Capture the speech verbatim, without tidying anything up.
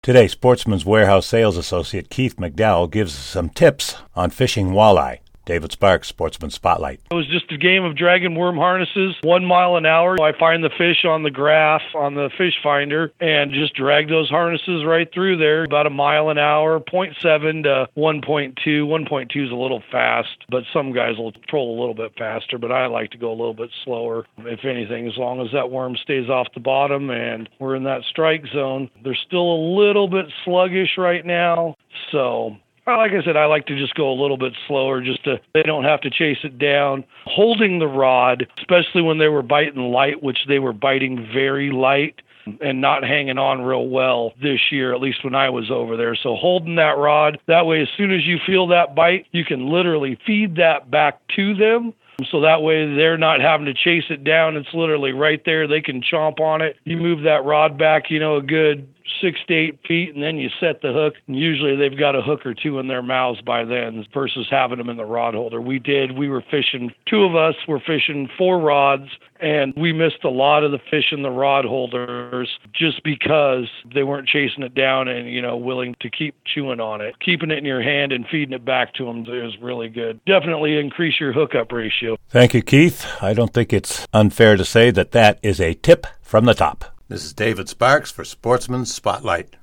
Today, Sportsman's Warehouse sales associate Keith McDowell gives us some tips on fishing walleye. David Sparks, Sportsman Spotlight. It was just a game of dragging worm harnesses, one mile an hour. I find the fish on the graph, on the fish finder, and just drag those harnesses right through there, about a mile an hour, point seven to one point two. one point two is a little fast, but some guys will troll a little bit faster, but I like to go a little bit slower. If anything, as long as that worm stays off the bottom and we're in that strike zone. They're still a little bit sluggish right now, so like I said, I like to just go a little bit slower just to, they don't have to chase it down. Holding the rod, especially when they were biting light, which they were biting very light and not hanging on real well this year, at least when I was over there. So holding that rod, that way as soon as you feel that bite, you can literally feed that back to them. So that way they're not having to chase it down. It's literally right there. They can chomp on it. You move that rod back, you know, a good six to eight feet, and then you set the hook. And usually they've got a hook or two in their mouths by then versus having them in the rod holder. We did. We were fishing. Two of us were fishing four rods, and we missed a lot of the fish in the rod holders just because they weren't chasing it down and, you know, willing to keep chewing on it. Keeping it in your hand and feeding it back to them is really good. Definitely increase your hookup ratio. Thank you, Keith. I don't think it's unfair to say that that is a tip from the top. This is David Sparks for Sportsman Spotlight.